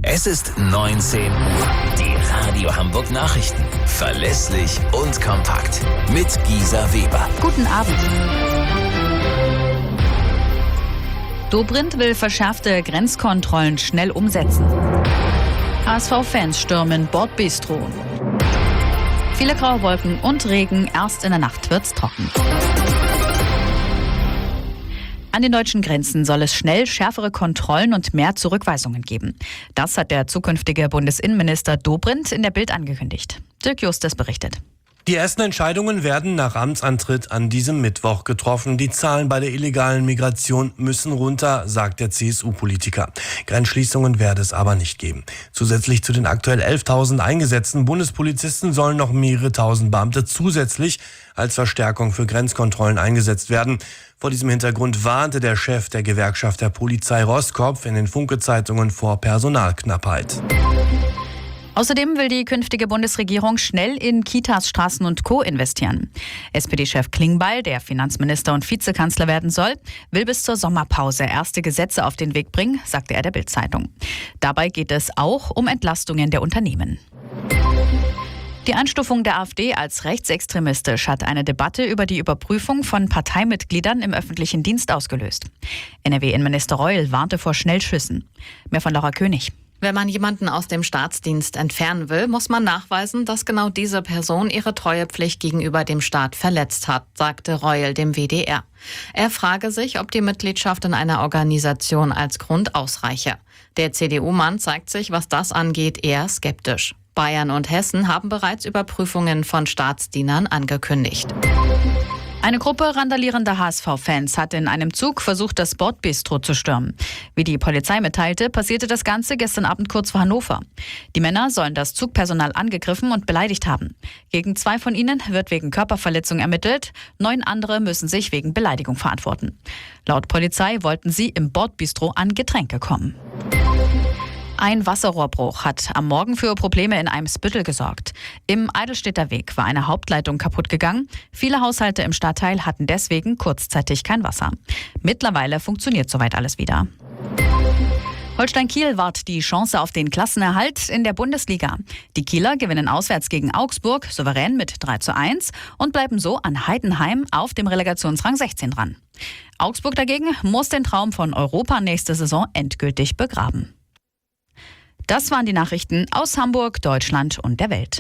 Es ist 19 Uhr. Die Radio Hamburg Nachrichten. Verlässlich und kompakt. Mit Gisa Weber. Guten Abend. Dobrindt will verschärfte Grenzkontrollen schnell umsetzen. HSV-Fans stürmen Bordbistro. Viele graue Wolken und Regen. Erst in der Nacht wird's trocken. An den deutschen Grenzen soll es schnell schärfere Kontrollen und mehr Zurückweisungen geben. Das hat der zukünftige Bundesinnenminister Dobrindt in der Bild angekündigt. Dirk Justus berichtet. Die ersten Entscheidungen werden nach Amtsantritt an diesem Mittwoch getroffen. Die Zahlen bei der illegalen Migration müssen runter, sagt der CSU-Politiker. Grenzschließungen werde es aber nicht geben. Zusätzlich zu den aktuell 11.000 eingesetzten Bundespolizisten sollen noch mehrere tausend Beamte zusätzlich als Verstärkung für Grenzkontrollen eingesetzt werden. Vor diesem Hintergrund warnte der Chef der Gewerkschaft der Polizei Roskopf in den Funke-Zeitungen vor Personalknappheit. Außerdem will die künftige Bundesregierung schnell in Kitas, Straßen und Co. investieren. SPD-Chef Klingbeil, der Finanzminister und Vizekanzler werden soll, will bis zur Sommerpause erste Gesetze auf den Weg bringen, sagte er der Bild-Zeitung. Dabei geht es auch um Entlastungen der Unternehmen. Die Einstufung der AfD als rechtsextremistisch hat eine Debatte über die Überprüfung von Parteimitgliedern im öffentlichen Dienst ausgelöst. NRW-Innenminister Reul warnte vor Schnellschüssen. Mehr von Laura König. Wenn man jemanden aus dem Staatsdienst entfernen will, muss man nachweisen, dass genau diese Person ihre Treuepflicht gegenüber dem Staat verletzt hat, sagte Reul dem WDR. Er frage sich, ob die Mitgliedschaft in einer Organisation als Grund ausreiche. Der CDU-Mann zeigt sich, was das angeht, eher skeptisch. Bayern und Hessen haben bereits Überprüfungen von Staatsdienern angekündigt. Eine Gruppe randalierender HSV-Fans hat in einem Zug versucht, das Bordbistro zu stürmen. Wie die Polizei mitteilte, passierte das Ganze gestern Abend kurz vor Hannover. Die Männer sollen das Zugpersonal angegriffen und beleidigt haben. Gegen 2 von ihnen wird wegen Körperverletzung ermittelt. 9 andere müssen sich wegen Beleidigung verantworten. Laut Polizei wollten sie im Bordbistro an Getränke kommen. Ein Wasserrohrbruch hat am Morgen für Probleme in Eimsbüttel gesorgt. Im Eidelstädter Weg war eine Hauptleitung kaputt gegangen. Viele Haushalte im Stadtteil hatten deswegen kurzzeitig kein Wasser. Mittlerweile funktioniert soweit alles wieder. Holstein Kiel wahrt die Chance auf den Klassenerhalt in der Bundesliga. Die Kieler gewinnen auswärts gegen Augsburg souverän mit 3:1 und bleiben so an Heidenheim auf dem Relegationsrang 16 dran. Augsburg dagegen muss den Traum von Europa nächste Saison endgültig begraben. Das waren die Nachrichten aus Hamburg, Deutschland und der Welt.